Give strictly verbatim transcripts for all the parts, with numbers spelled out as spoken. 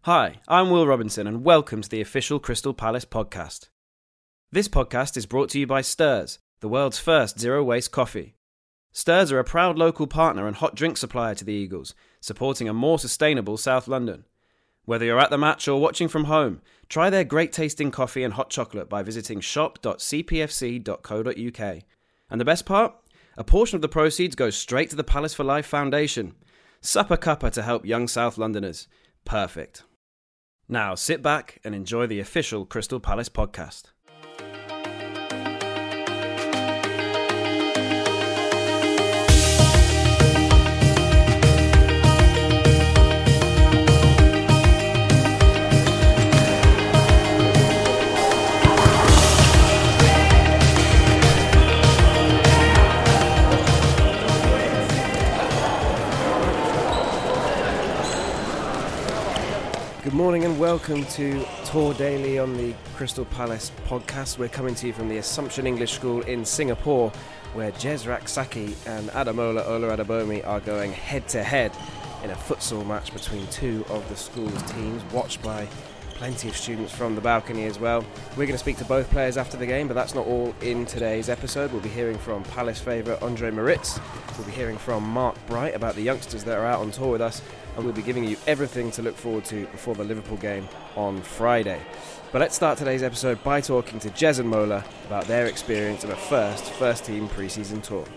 Hi, I'm Will Robinson and welcome to the official Crystal Palace podcast. This podcast is brought to you by Stirrs, the world's first zero-waste coffee. Stirrs are a proud local partner and hot drink supplier to the Eagles, supporting a more sustainable South London. Whether you're at the match or watching from home, try their great-tasting coffee and hot chocolate by visiting shop dot c p f c dot co dot u k. And the best part? A portion of the proceeds goes straight to the Palace for Life Foundation. Supper cuppa to help young South Londoners. Perfect. Now sit back and enjoy the official Crystal Palace podcast. Good morning and welcome to Tour Daily on the Crystal Palace podcast. We're coming to you from the Assumption English School in Singapore, where Jez Rak-Sakyi and Ademola Olaradobomi are going head-to-head in a futsal match between two of the school's teams, watched by plenty of students from the balcony as well. We're going to speak to both players after the game, but that's not all in today's episode. We'll be hearing from Palace favourite Andre Maritz. We'll be hearing from Mark Bright about the youngsters that are out on tour with us, and we'll be giving you everything to look forward to before the Liverpool game on Friday. But let's start today's episode by talking to Jez and Mola about their experience of a first first-team pre-season tour.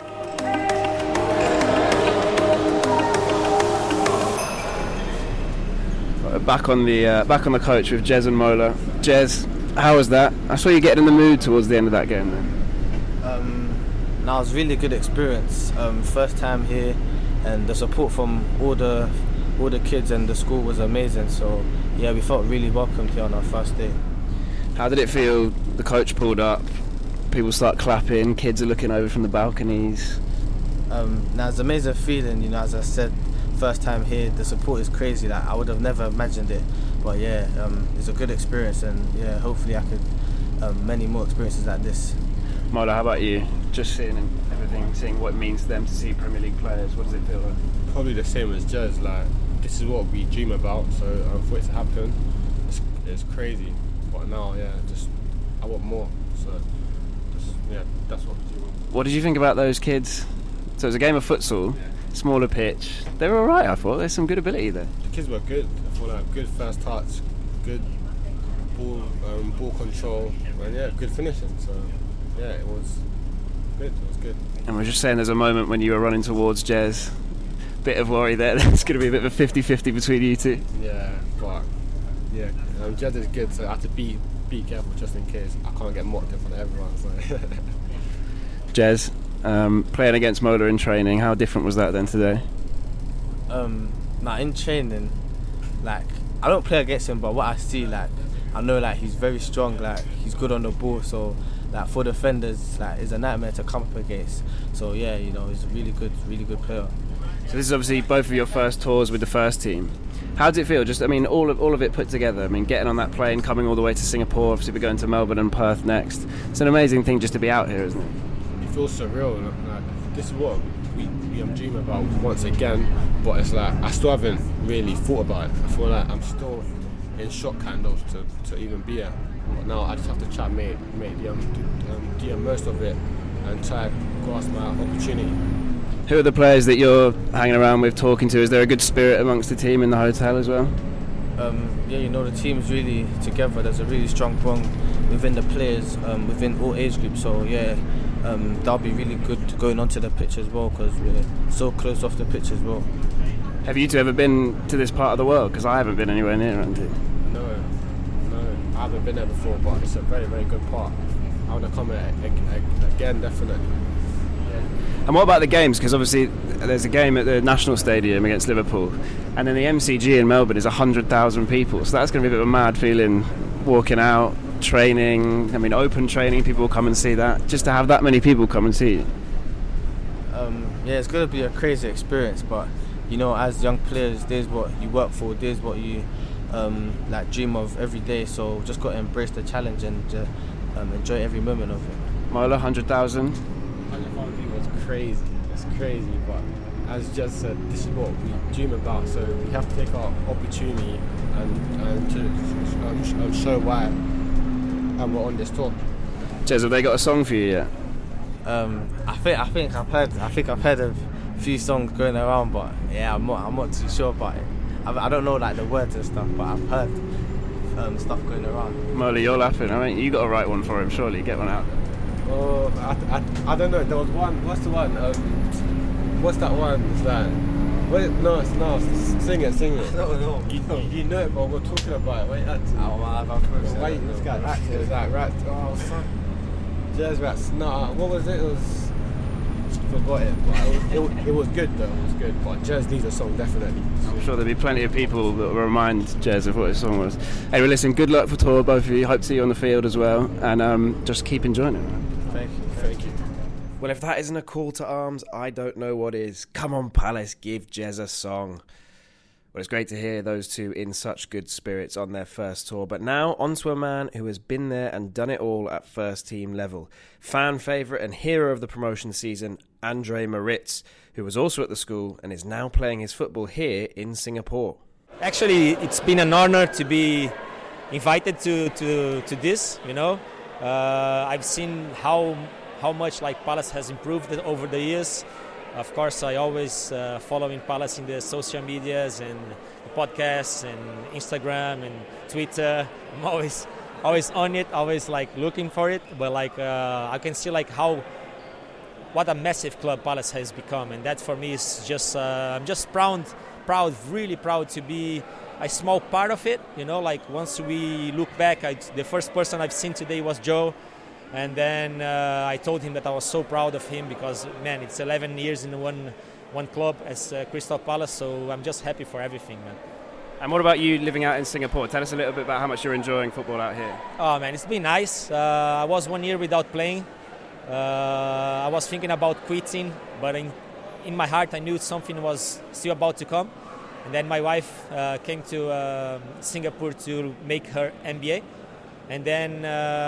Back on the uh, back on the coach with Jez and Mola. Jez, how was that? I saw you getting in the mood towards the end of that game then. Um, no, it was a really good experience. Um, first time here, and the support from all the all the kids and the school was amazing. So yeah, we felt really welcomed here on our first day. How did it feel? The coach pulled up, people start clapping, kids are looking over from the balconies. Um, now it's an amazing feeling, you know. As I said, first time here, the support is crazy. Like I would have never imagined it, but yeah, um, it's a good experience, and yeah, hopefully I could um, many more experiences like this. Mola, how about you? Just seeing everything, seeing what it means to them to see Premier League players. What does it feel like? Probably the same as Jez. Like this is what we dream about. So um, for it to happen, it's, it's crazy. But now, yeah, just I want more. So just, yeah, that's what we do. What did you think about those kids? So it was a game of futsal. Yeah. Smaller pitch. They were alright, I thought. There's some good ability there. The kids were good. I thought like good first touch, good ball um, ball control, and yeah, good finishing. So yeah, it was good. It was good. And we're just saying there's a moment when you were running towards Jez. Bit of worry there. There's going to be a bit of a fifty-fifty between you two. Yeah, but yeah, um, Jez is good, so I have to be be careful just in case I can't get mocked in front of everyone. So. Jez, Um, playing against Mola in training, how different was that then today? Um, now in training, like I don't play against him, but what I see, like I know, like he's very strong, like he's good on the ball. So, like for defenders, like it's a nightmare to come up against. So yeah, you know, he's a really good, really good player. So this is obviously both of your first tours with the first team. How does it feel? Just, I mean, all of all of it put together. I mean, getting on that plane, coming all the way to Singapore. Obviously, we're going to Melbourne and Perth next. It's an amazing thing just to be out here, isn't it? It feels surreal. Like, this is what we, we am dreaming about once again, but it's like I still haven't really thought about it. I feel like I'm still in shock kind of to, to even be here. But now I just have to try and make, make the, um, do, um, do the most of it and try and grasp my opportunity. Who are the players that you're hanging around with, talking to? Is there a good spirit amongst the team in the hotel as well? Um, yeah, you know, the team's really together. There's a really strong bond within the players, um, within all age groups. So yeah, um, that'll be really good going onto the pitch as well, because we're so close off the pitch as well. Have you two ever been to this part of the world? Because I haven't been anywhere near it. No, no, I haven't been there before, but it's a very, very good part. I want to come here again, definitely. And what about the games? Because obviously there's a game at the National Stadium against Liverpool, and then the M C G in Melbourne is one hundred thousand people, so that's going to be a bit of a mad feeling, walking out, training, I mean open training, people will come and see that, just to have that many people come and see you. Um, yeah, it's going to be a crazy experience, but you know, as young players, there's what you work for, there's what you um, like dream of every day, so just got to embrace the challenge and uh, um, enjoy every moment of it. Mola, one hundred thousand? It's crazy, it's crazy, but as Jez said, this is what we dream about. So we have to take our opportunity and and to um, um, show why and we're on this tour. Jez, have they got a song for you yet? Um, I think I think I've heard I think I've heard a few songs going around, but yeah, I'm not I'm not too sure about it. I, I don't know like the words and stuff, but I've heard um, stuff going around. Molly, you're laughing. I mean, you got to write one for him. Surely, get one out. Oh, I, I, I don't know. There was one. What's the one? Um, what's that one? It's like, wait, no, it's no. Sing it, sing it. I don't know. You, you, you know it, but we're talking about it. Wait, that's. Oh, man, I've Wait, this guy. Rat. It was like rat. Oh, son. Jez Rats. No, what was it? It was. Forgot it. But it, was, it, was, it was good though. It was good. But Jez needs a song definitely. I'm sure there'll be plenty of people that will remind Jez of what his song was. Anyway, listen. Good luck for tour, both of you. Hope to see you on the field as well, and um, just keep enjoying it. Thank you. Thank you. Well, if that isn't a call to arms, I don't know what is. Come on, Palace, give Jez a song. Well, it's great to hear those two in such good spirits on their first tour. But now, on to a man who has been there and done it all at first team level. Fan favourite and hero of the promotion season, Andre Maritz, who was also at the school and is now playing his football here in Singapore. Actually, it's been an honour to be invited to, to, to this, you know. Uh, I've seen how how much like Palace has improved over the years. Of course, I always uh, following Palace in the social medias and the podcasts and Instagram and Twitter. I'm always always on it, always like looking for it. But like uh, I can see like how what a massive club Palace has become, and that for me is just uh, I'm just proud, proud, really proud to be a small part of it. You know, like once we look back, I, the first person I've seen today was Joe. And then uh, I told him that I was so proud of him because, man, it's eleven years in one one club as uh, Crystal Palace, so I'm just happy for everything, man. And what about you living out in Singapore? Tell us a little bit about how much you're enjoying football out here. Oh, man, it's been nice. Uh, I was one year without playing. Uh, I was thinking about quitting, but in, in my heart I knew something was still about to come. And then my wife uh, came to uh, Singapore to make her M B A. And then...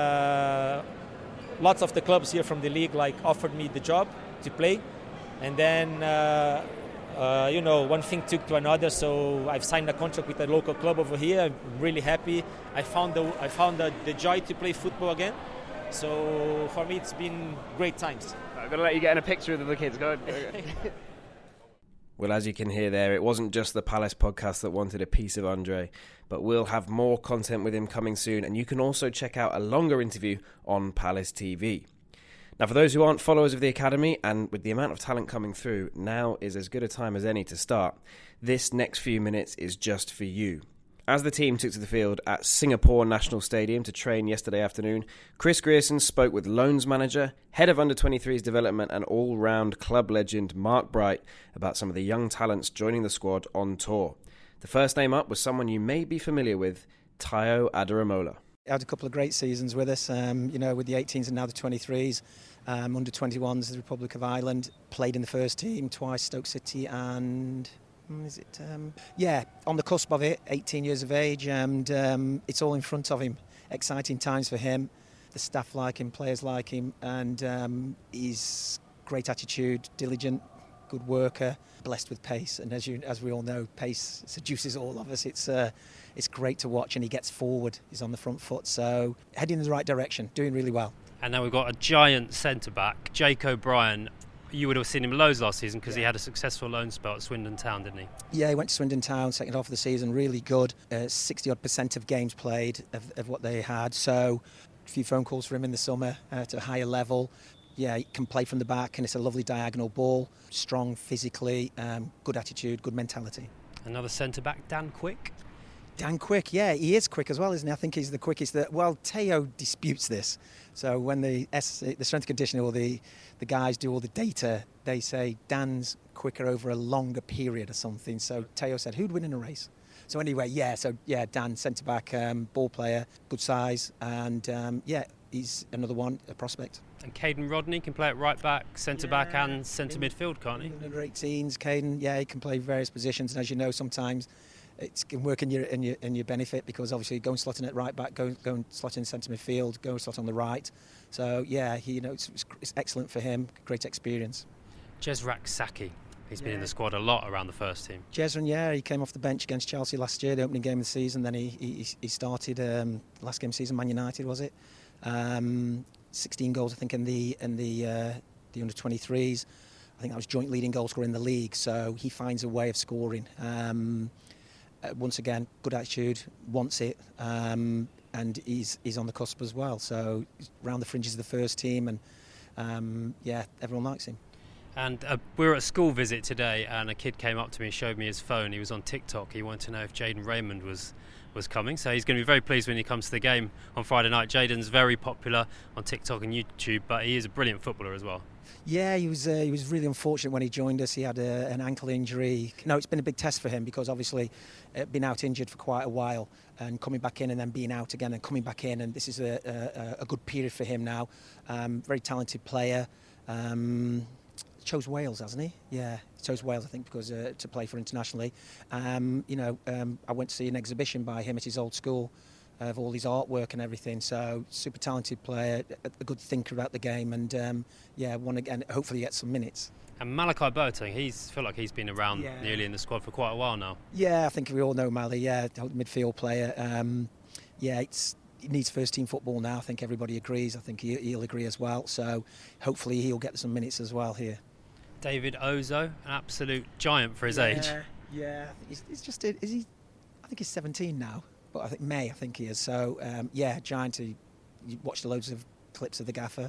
Uh, Lots of the clubs here from the league like offered me the job to play, and then uh, uh, you know one thing took to another. So I've signed a contract with a local club over here. I'm really happy. I found the I found the, the joy to play football again. So for me, it's been great times. I'm gonna let you get in a picture with the kids. Go ahead. Well, as you can hear there, it wasn't just the Palace podcast that wanted a piece of Andre, but we'll have more content with him coming soon, and you can also check out a longer interview on Palace T V. Now, for those who aren't followers of the Academy, and with the amount of talent coming through, now is as good a time as any to start. This next few minutes is just for you. As the team took to the field at Singapore National Stadium to train yesterday afternoon, Chris Grierson spoke with Loans Manager, Head of under twenty-threes Development and all-round club legend Mark Bright about some of the young talents joining the squad on tour. The first name up was someone you may be familiar with, Tayo Adaramola. Had a couple of great seasons with us, um, you know, with the eighteens and now the twenty-threes, um, under twenty-ones, the Republic of Ireland, played in the first team twice, Stoke City and... Is it? Um, yeah, on the cusp of it, eighteen years of age, and um, it's all in front of him. Exciting times for him. The staff like him, players like him, and um, he's great attitude, diligent, good worker, blessed with pace. And as you, as we all know, pace seduces all of us. It's uh, it's great to watch, and he gets forward. He's on the front foot, so heading in the right direction, doing really well. And now we've got a giant centre back, Jake O'Brien. You would have seen him loads last season because yeah. he had a successful loan spell at Swindon Town, didn't he? Yeah, he went to Swindon Town, second half of the season, really good. Uh, sixty odd percent of games played of, of what they had. So a few phone calls for him in the summer uh, to a higher level. Yeah, he can play from the back and it's a lovely diagonal ball. Strong physically, um, good attitude, good mentality. Another centre-back, Dan Quick. Dan Quick, yeah, he is quick as well, isn't he? I think he's the quickest. That, well, Teo disputes this. So when the S, the strength conditioning or the, the guys do all the data, they say Dan's quicker over a longer period or something. So Teo said, who'd win in a race? So anyway, yeah, so yeah, Dan, centre-back, um, ball player, good size, and um, yeah, he's another one, a prospect. And Caden Rodney can play at right-back, centre-back yeah, and centre-midfield, can't he? Under eighteens, Caden, yeah, he can play various positions, and as you know, sometimes it can work in your in your in your benefit because obviously going slotting at right back, going going slotting centre midfield, going slot on the right. So yeah, he you know it's, it's excellent for him. Great experience. Jezrak Saki. He's yeah. been in the squad a lot around the first team. Jezran, yeah, he came off the bench against Chelsea last year, the opening game of the season. Then he he, he started um, last game of the season, Man United, was it? Um, sixteen goals, I think, in the in the uh, the under twenty-threes. I think that was joint leading goal scorer in the league. So he finds a way of scoring. Um, uh, once again, good attitude, wants it, um, and he's he's on the cusp as well. So he's round the fringes of the first team, and um, yeah, everyone likes him. And uh, we were at a school visit today, and a kid came up to me and showed me his phone. He was on TikTok. He wanted to know if Jayden Raymond was was coming. So he's going to be very pleased when he comes to the game on Friday night. Jayden's very popular on TikTok and YouTube, but he is a brilliant footballer as well. Yeah, he was uh, he was really unfortunate when he joined us. He had a, an ankle injury. No, it's been a big test for him because obviously uh, been out injured for quite a while and coming back in and then being out again and coming back in, and this is a, a, a good period for him now. Um, very talented player. Um, chose Wales, hasn't he? Yeah, he chose Wales, I think, because uh, to play for internationally. Um, you know, um, I went to see an exhibition by him at his old school of all his artwork and everything. So super talented player, a good thinker about the game, and um, yeah, one again. Hopefully, get some minutes. And Malachi Boateng, he's feel like he's been around yeah. nearly in the squad for quite a while now. Yeah, I think we all know Mally. Yeah, midfield player. Um, yeah, it's. He needs first team football now. I think everybody agrees. I think he, he'll agree as well. So hopefully he'll get some minutes as well here. David Ozo, an absolute giant for his yeah, age. Yeah, he's, he's just is he? I think he's seventeen now, but I think May I think he is. So um, yeah, giant. He, you watched loads of clips of the gaffer.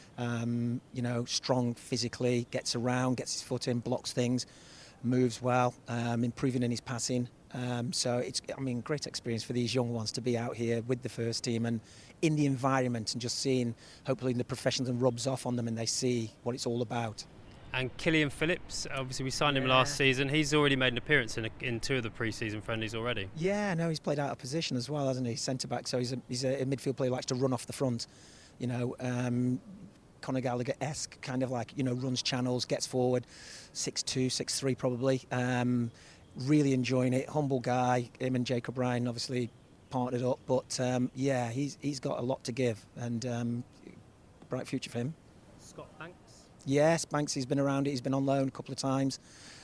Um, you know, strong physically, gets around, gets his foot in, blocks things, moves well, um, improving in his passing. Um, so it's, I mean, great experience for these young ones to be out here with the first team and in the environment and just seeing, hopefully, the professionalism rubs off on them and they see what it's all about. And Killian Phillips, obviously we signed him Yeah. last season. He's already made an appearance in, a, in two of the pre-season friendlies already. Yeah, no, he's played out of position as well, hasn't he? Centre back, so he's a, he's a midfield player who likes to run off the front. You know, um, Conor Gallagher-esque, kind of like, you know, runs channels, gets forward, six two, six three probably. Um, really enjoying it, humble guy. Him and Jacob Ryan obviously partnered up, but um, yeah, he's he's got a lot to give and um, bright future for him. Scott Banks. Yes, Banks, he's been around it. He's been on loan a couple of times.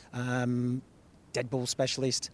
Um, dead ball specialist.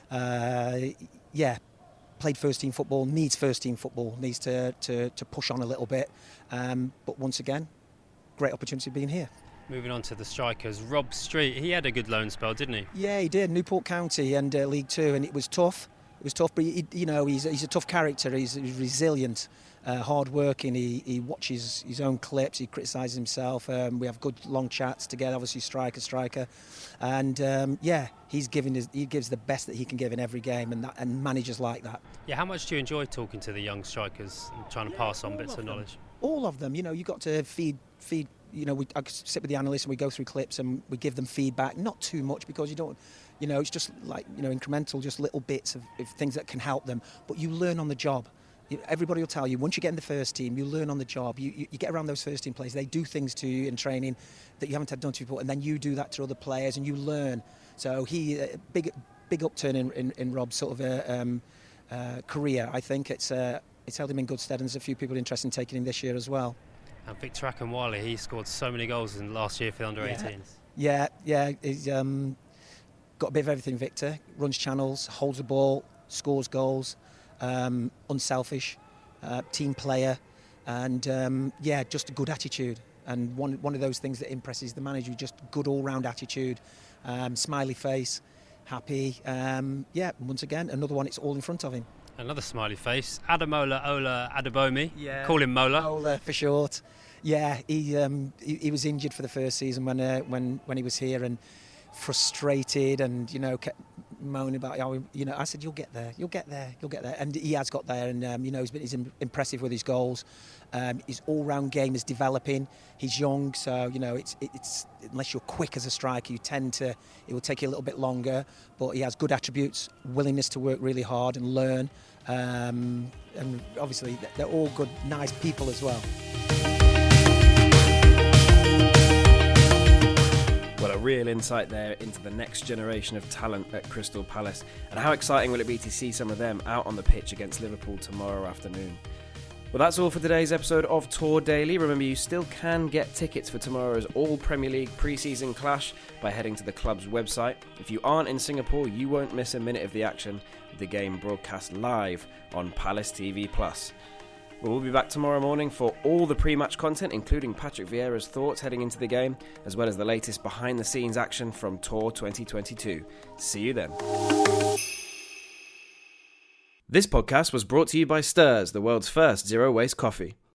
Uh, yeah, played first team football, needs first team football, needs to, to, to push on a little bit. Um, but once again, great opportunity being here. Moving on to the strikers, Rob Street, he had a good loan spell, didn't he? Yeah, he did. Newport County and uh, League Two, and it was tough. It was tough, but he, you know, he's he's a tough character. He's, he's resilient, uh, hard working. He he watches his own clips. He criticises himself. Um, we have good long chats together. Obviously, striker, striker, and um, yeah, he's giving his, he gives the best that he can give in every game, and that, and managers like that. Yeah, how much do you enjoy talking to the young strikers and trying to Yeah, pass on all bits of of them. knowledge? All of them, you know, you got to feed feed. You know, we I sit with the analysts and we go through clips and we give them feedback. Not too much because you don't, you know, it's just like, you know, incremental, just little bits of, of things that can help them. But you learn on the job. You, everybody will tell you once you get in the first team, you learn on the job. You, you you get around those first team players. They do things to you in training that you haven't had done to before, and then you do that to other players and you learn. So he uh, big big upturn in in, in Rob's sort of uh, um, uh, career. I think it's uh, it's held him in good stead, and there's a few people interested in taking him this year as well. And Victor Akinwale, he scored so many goals in last year for the under eighteens. Yeah, yeah, he's um, got a bit of everything, Victor. Runs channels, holds the ball, scores goals, um, unselfish, uh, team player, and um, yeah, just a good attitude. And one one of those things that impresses the manager, just good all-round attitude, um, smiley face, happy. Um, yeah, once again, another one, it's all in front of him. Another smiley face, Adamola Ola Adebomi. Yeah. Call him Mola. Mola for short. Yeah, he, um, he he was injured for the first season when uh, when when he was here and frustrated and you know kept moaning about how you know I said you'll get there, you'll get there, you'll get there, and he has got there and um, you know he's been he's impressive with his goals. Um, his all-round game is developing. He's young, so you know it's it's unless you're quick as a striker, you tend to it will take you a little bit longer. But he has good attributes, willingness to work really hard and learn, um, and obviously they're all good, nice people as well. Well, a real insight there into the next generation of talent at Crystal Palace. And how exciting will it be to see some of them out on the pitch against Liverpool tomorrow afternoon? Well, that's all for today's episode of Tour Daily. Remember, you still can get tickets for tomorrow's all Premier League pre-season clash by heading to the club's website. If you aren't in Singapore, you won't miss a minute of the action with the game broadcast live on Palace T V plus. We'll be back tomorrow morning for all the pre-match content, including Patrick Vieira's thoughts heading into the game, as well as the latest behind-the-scenes action from Tour twenty twenty-two. See you then. This podcast was brought to you by Stirrs, the world's first zero-waste coffee.